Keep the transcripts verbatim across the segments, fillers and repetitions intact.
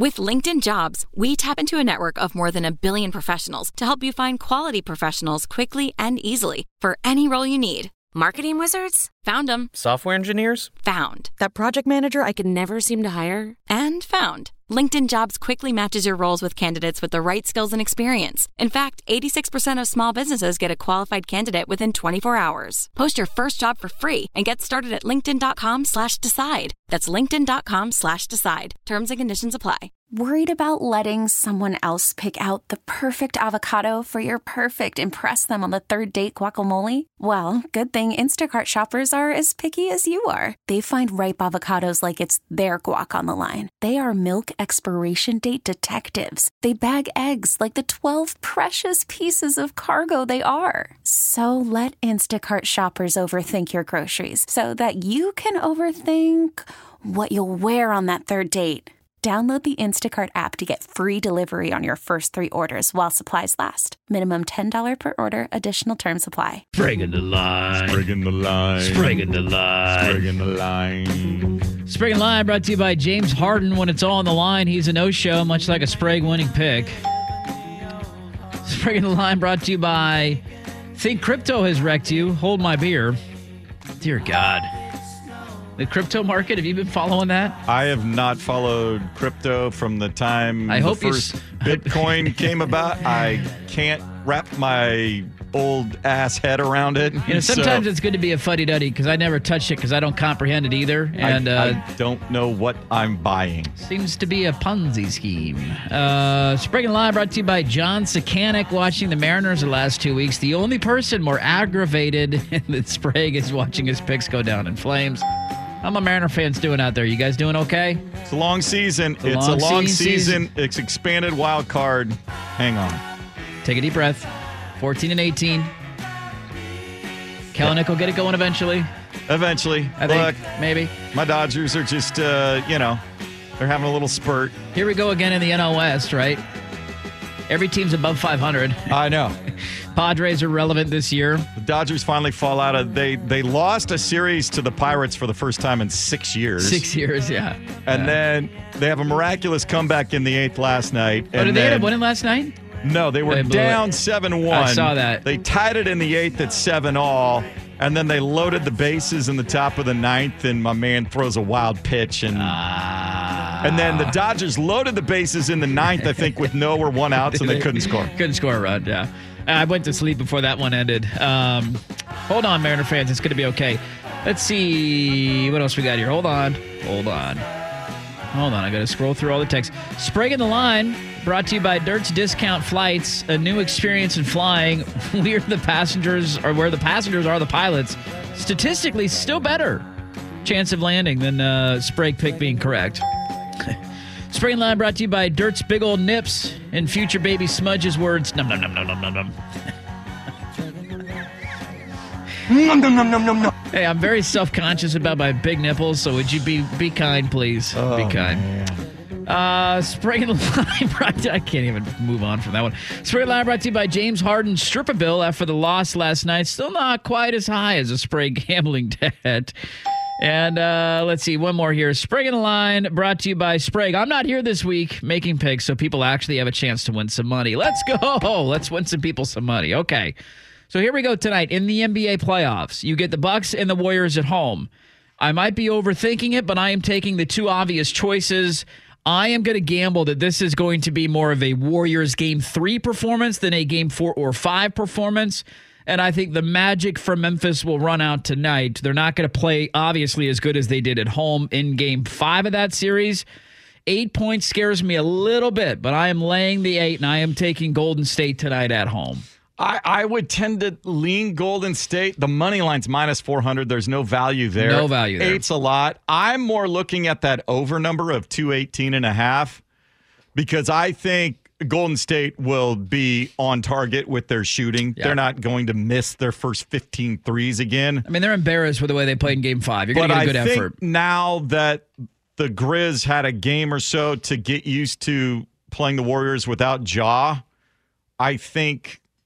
With LinkedIn Jobs, we tap into a network of more than a billion professionals to help you find quality professionals quickly and easily for any role you need. Marketing wizards? Found them. Software engineers? Found. That project manager I could never seem to hire? And found. LinkedIn Jobs quickly matches your roles with candidates with the right skills and experience. In fact, eighty-six percent of small businesses get a qualified candidate within twenty-four hours. Post your first job for free and get started at linkedin.com slash decide. That's linkedin.com slash decide. Terms and conditions apply. Worried about letting someone else pick out the perfect avocado for your perfect impress them on the third date guacamole? Well, good thing Instacart shoppers are as picky as you are. They find ripe avocados like it's their guac on the line. They are milk expiration date detectives. They bag eggs like the twelve precious pieces of cargo they are. So let Instacart shoppers overthink your groceries so that you can overthink what you'll wear on that third date. Download the Instacart app to get free delivery on your first three orders while supplies last. Minimum ten dollars per order. Additional terms apply. Sprigging the line. Sprigging the line. Sprigging the line. Sprigging the line. Sprigging the line brought to you by James Harden. When it's all on the line, he's a no-show, much like a Sprague winning pick. Sprigging the line brought to you by Think Crypto has wrecked you. Hold my beer. Dear God. The crypto market, have you been following that? I have not followed crypto from the time I the hope first you... Bitcoin came about. I can't wrap my old ass head around it. You know, sometimes so it's good to be a fuddy-duddy because I never touched it because I don't comprehend it either. And I, uh, I don't know what I'm buying. Seems to be a Ponzi scheme. Uh, Sprague Live brought to you by John Sakanik, watching the Mariners the last two weeks. The only person more aggravated than Sprague is watching his picks go down in flames. How my Mariner fans doing out there? You guys doing okay? It's a long season. It's a it's long a long season. season. It's expanded wild card. Hang on. Take a deep breath. fourteen and eighteen. Kelenic will get it going eventually. Eventually. I Look, think, maybe. my Dodgers are just, uh, you know, they're having a little spurt. Here we go again in the N L West, right? Every team's above five hundred. I know. Padres are relevant this year. The Dodgers finally fall out of they they lost a series to the Pirates for the first time in six years. Six years, yeah. And yeah. then they have a miraculous comeback in the eighth last night. Oh, and did they then, end up winning last night? No, they were They blew down seven one. I saw that. They tied it in the eighth at seven all, and then they loaded the bases in the top of the ninth, and my man throws a wild pitch. And, Ah. and then the Dodgers loaded the bases in the ninth, I think, with no or one outs, and they couldn't score. Couldn't score a run, yeah. I went to sleep before that one ended. Um, hold on, Mariner fans. It's going to be okay. Let's see what else we got here. Hold on. Hold on. Hold on. I got to scroll through all the texts. Sprague in the line, brought to you by Dirt's Discount Flights, a new experience in flying. We're the passengers, or where the passengers are the pilots. Statistically, still better chance of landing than uh, Sprague pick being correct. Sprague Line brought to you by Dirt's Big Old Nips and future baby Smudge's words. Num, num, num, num, num, num, num. Num, num, num, num, num, num. Hey, I'm very self-conscious about my big nipples, so would you be be kind, please? Oh, be kind. man. Uh, Sprague Line brought to, I can't even move on from that one. Sprague Line brought to you by James Harden. Strip-a-bill after the loss last night. Still not quite as high as a Sprague gambling debt. And uh, let's see, one more here. Sprague in the Line, brought to you by Sprague. I'm not here this week making picks, so people actually have a chance to win some money. Let's go. Let's win some people some money. Okay. So here we go tonight in the N B A playoffs. You get the Bucks and the Warriors at home. I might be overthinking it, but I am taking the two obvious choices. I am going to gamble that this is going to be more of a Warriors game three performance than a game four or five performance. And I think the magic from Memphis will run out tonight. They're not going to play, obviously, as good as they did at home in game five of that series. Eight points scares me a little bit, but I am laying the eight, and I am taking Golden State tonight at home. I, I would tend to lean Golden State. The money line's minus four hundred. There's no value there. No value there. Eight's a lot. I'm more looking at that over number of two eighteen and a half because I think Golden State will be on target with their shooting. Yeah. They're not going to miss their first fifteen threes again. I mean, they're embarrassed with the way they played in game five. You're going to get a good I think effort. Now that the Grizz had a game or so to get used to playing the Warriors without Ja, I think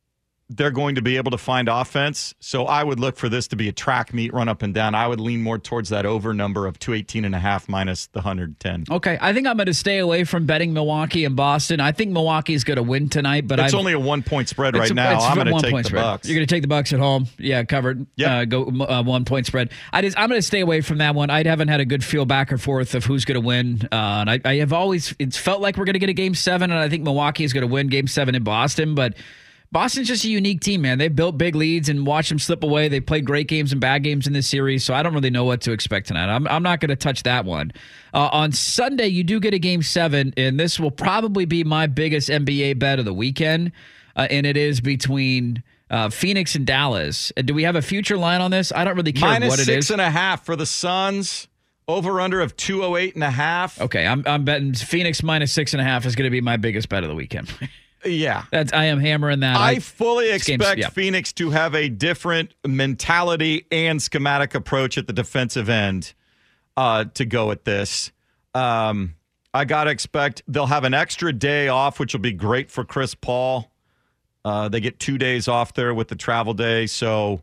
they're going to be able to find offense. So I would look for this to be a track meet, run up and down. I would lean more towards that over number of two eighteen and a half minus the one hundred ten. Okay, I think I'm going to stay away from betting Milwaukee and Boston. I think Milwaukee's going to win tonight, but it's I've, only a one-point spread right a, now. I'm going to take the spread. Bucks. You're going to take the Bucks at home. Yeah, covered. Yep. Uh, go uh, one-point spread. I just, I'm going to stay away from that one. I haven't had a good feel back and forth of who's going to win. Uh, and I, I have always, it's felt like we're going to get a game seven, and I think Milwaukee is going to win game seven in Boston, but Boston's just a unique team, man. They've built big leads and watched them slip away. They've played great games and bad games in this series, so I don't really know what to expect tonight. I'm, I'm not going to touch that one. Uh, on Sunday, you do get a game seven, and this will probably be my biggest N B A bet of the weekend, uh, and it is between uh, Phoenix and Dallas. Uh, do we have a future line on this? I don't really care Minus what it is. six and a half for the Suns. Over under of two oh eight and a half. Okay, I'm, I'm betting Phoenix minus six and a half is going to be my biggest bet of the weekend. Yeah. That's, I am hammering that. I, I fully expect yeah. Phoenix to have a different mentality and schematic approach at the defensive end uh, to go at this. Um, I got to expect they'll have an extra day off, which will be great for Chris Paul. Uh, they get two days off there with the travel day. So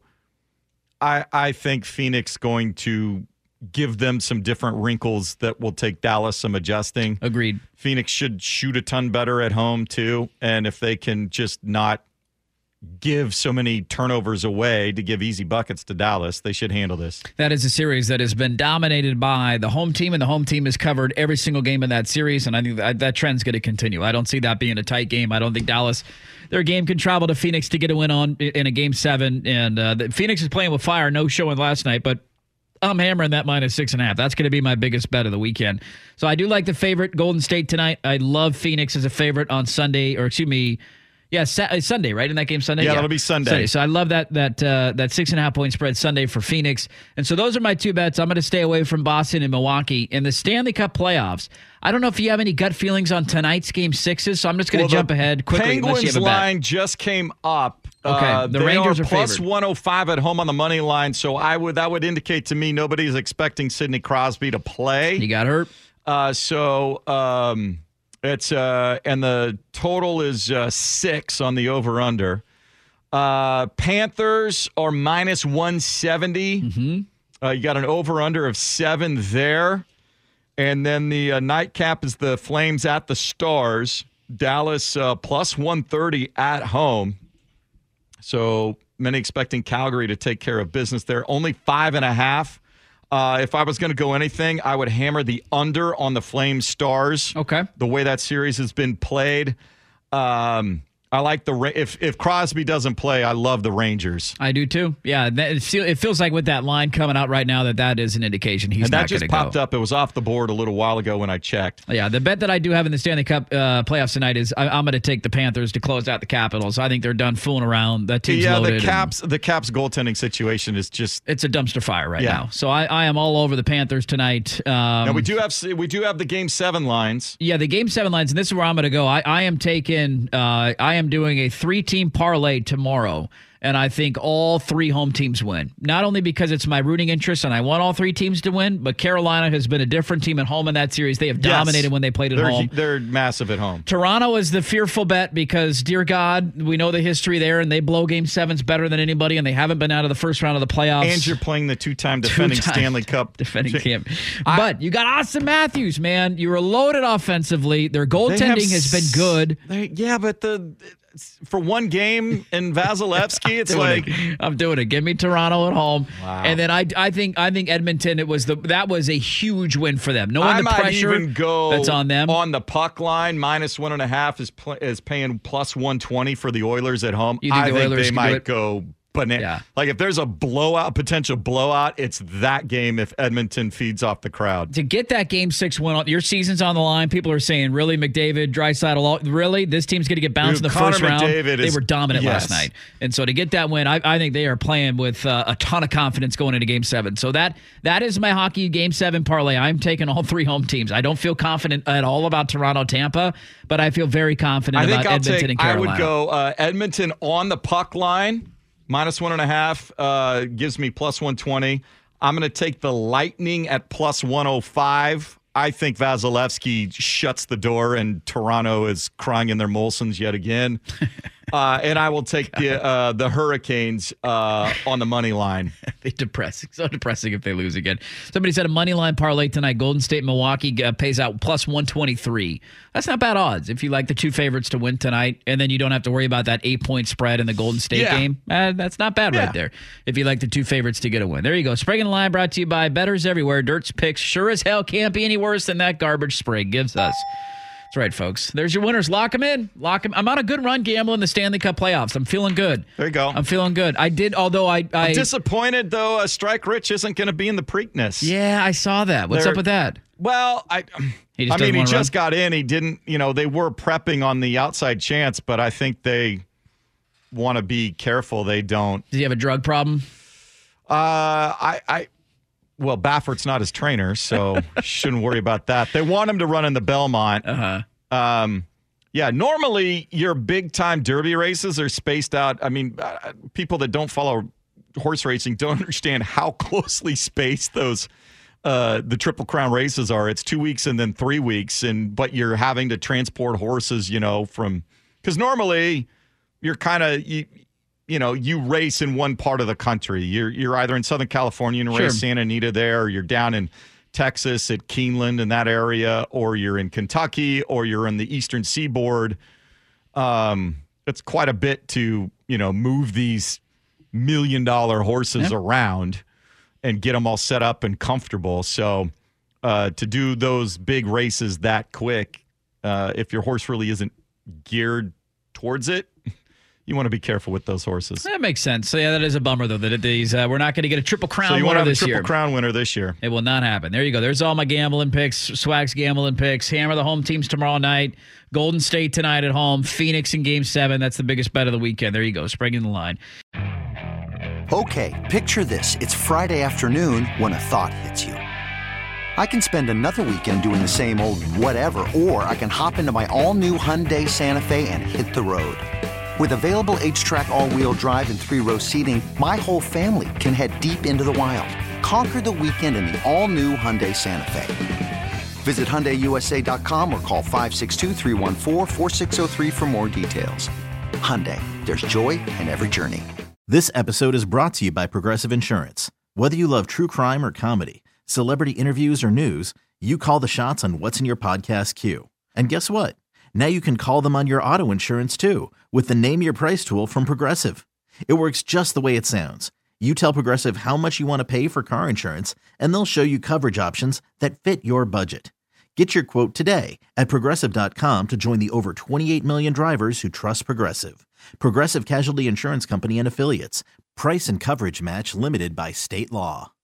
I, I think Phoenix going to give them some different wrinkles that will take Dallas some adjusting. Agreed. Phoenix should shoot a ton better at home, too. And if they can just not give so many turnovers away to give easy buckets to Dallas, they should handle this. That is a series that has been dominated by the home team, and the home team has covered every single game in that series, and I think that, that trend's going to continue. I don't see that being a tight game. I don't think Dallas, their game can travel to Phoenix to get a win on in a game seven, and uh, the, Phoenix is playing with fire. No showing last night, but I'm hammering that minus six and a half. That's going to be my biggest bet of the weekend. So I do like the favorite, Golden State tonight. I love Phoenix as a favorite on Sunday, or excuse me, yeah, Sa- Sunday, right? In that game Sunday? Yeah, yeah. that'll be Sunday. Sunday. So I love that that uh, that six and a half point spread Sunday for Phoenix. And so those are my two bets. I'm going to stay away from Boston and Milwaukee. In the Stanley Cup playoffs, I don't know if you have any gut feelings on tonight's game sixes, so I'm just going to well, jump ahead quickly. Penguins you have a bet. line just came up. Okay, uh, the they Rangers are, are plus favored. one oh five at home on the money line, so I would that would indicate to me nobody's expecting Sidney Crosby to play. He got hurt. Uh, so um, it's uh, and the total is uh, six on the over under. Uh, Panthers are minus one seventy. Mm-hmm. Uh, you got an over under of seven there, and then the uh, nightcap is the Flames at the Stars. Dallas uh, plus one thirty at home. So many expecting Calgary to take care of business there. Only five and a half. Uh, if I was going to go anything, I would hammer the under on the Flames Stars. Okay. The way that series has been played. Um, I like the if if Crosby doesn't play, I love the Rangers. I do too. Yeah, that, it, feel, it feels like with that line coming out right now that that is an indication he's and that not going to just go. popped up. It was off the board a little while ago when I checked. Yeah, the bet that I do have in the Stanley Cup uh, playoffs tonight is I, I'm going to take the Panthers to close out the Capitals. I think they're done fooling around. That team's yeah, loaded. the Caps the Caps goaltending situation is just it's a dumpster fire right yeah. now. So I, I am all over the Panthers tonight. Um, now we do have we do have the game seven lines. Yeah, the game seven lines, and this is where I'm going to go. I, I am taking uh, I am doing a three team parlay tomorrow, and I think all three home teams win. Not only because it's my rooting interest and I want all three teams to win, but Carolina has been a different team at home in that series. They have dominated yes, when they played at they're, home. They're massive at home. Toronto is the fearful bet because, dear God, we know the history there, and they blow game sevens better than anybody, and they haven't been out of the first round of the playoffs. And you're playing the two-time defending Two-time Stanley Cup defending champ. I, but you got Austin Matthews, man. You were loaded offensively. Their goaltending has been good. They, yeah, but the for one game in Vasilevsky, it's like it. I'm doing it. Give me Toronto at home, wow. and then I, I think I think Edmonton. It was the that was a huge win for them. Knowing I the might pressure even go that's on them on the puck line. Minus one and a half is pl- is paying plus one twenty for the Oilers at home. You think I the think Oilers they can might do it? go. But Yeah. like if there's a blowout, potential blowout, it's that game if Edmonton feeds off the crowd. to get that game six win. On, your season's on the line. People are saying, really, McDavid, Draisaitl, really, this team's going to get bounced Dude, in the Connor first round. McDavid They is- were dominant yes. last night, and so to get that win, I, I think they are playing with uh, a ton of confidence going into Game Seven. So that that is my hockey Game Seven parlay. I'm taking all three home teams. I don't feel confident at all about Toronto, Tampa, but I feel very confident I think about I'll Edmonton take. and I Carolina. would go uh, Edmonton on the puck line. Minus one and a half uh, gives me plus one twenty. I'm going to take the Lightning at plus one oh five. I think Vasilevsky shuts the door and Toronto is crying in their Molsons yet again. Uh, and I will take the uh, the Hurricanes uh, on the money line. They're depressing. So depressing if they lose again. Somebody said a money line parlay tonight. Golden State, Milwaukee uh, pays out plus one twenty-three. That's not bad odds if you like the two favorites to win tonight, and then you don't have to worry about that eight-point spread in the Golden State yeah. game. Uh, that's not bad yeah. right there if you like the two favorites to get a win. There you go. Sprague and Line brought to you by Bettors Everywhere. Dirt's picks sure as hell can't be any worse than that garbage Sprague gives us. That's right, folks. There's your winners. Lock them in. Lock them. I'm on a good run gambling the Stanley Cup playoffs. I'm feeling good. There you go. I'm feeling good. I did, although I... I I'm disappointed, though, uh, Strike Rich isn't going to be in the Preakness. Yeah, I saw that. What's They're, up with that? Well, I, he just I mean, he just run? got in. He didn't, you know, they were prepping on the outside chance, but I think they want to be careful they don't. Does he have a drug problem? Uh, I... I Well, Baffert's not his trainer, so shouldn't worry about that. They want him to run in the Belmont. Uh-huh. Um, yeah, normally your big-time derby races are spaced out. I mean, uh, people that don't follow horse racing don't understand how closely spaced those uh, the Triple Crown races are. It's two weeks and then three weeks, and but you're having to transport horses, you know, from because normally you're kind of you. You know, you race in one part of the country. You're you're either in Southern California and sure. race Santa Anita there, or you're down in Texas at Keeneland in that area, or you're in Kentucky, or you're in the Eastern Seaboard. Um, it's quite a bit to, you know, move these million dollar horses yeah. around and get them all set up and comfortable. So uh, to do those big races that quick, uh, if your horse really isn't geared towards it, you want to be careful with those horses. That makes sense. So, yeah, that is a bummer, though, that these uh, we're not going to get a Triple Crown so you winner want to have this a Triple year. Crown winner this year. It will not happen. There you go. There's all my gambling picks, Swag's gambling picks. Hammer the home teams tomorrow night. Golden State tonight at home. Phoenix in Game seven. That's the biggest bet of the weekend. There you go. Sprague in the Line. Okay, picture this. It's Friday afternoon when a thought hits you. I can spend another weekend doing the same old whatever, or I can hop into my all-new Hyundai Santa Fe and hit the road. With available H-Track all-wheel drive and three-row seating, my whole family can head deep into the wild. Conquer the weekend in the all-new Hyundai Santa Fe. Visit Hyundai U S A dot com or call five six two, three one four, four six zero three for more details. Hyundai, there's joy in every journey. This episode is brought to you by Progressive Insurance. Whether you love true crime or comedy, celebrity interviews or news, you call the shots on what's in your podcast queue. And guess what? Now you can call them on your auto insurance too with the Name Your Price tool from Progressive. It works just the way it sounds. You tell Progressive how much you want to pay for car insurance, and they'll show you coverage options that fit your budget. Get your quote today at Progressive dot com to join the over twenty-eight million drivers who trust Progressive. Progressive Casualty Insurance Company and Affiliates. Price and coverage match limited by state law.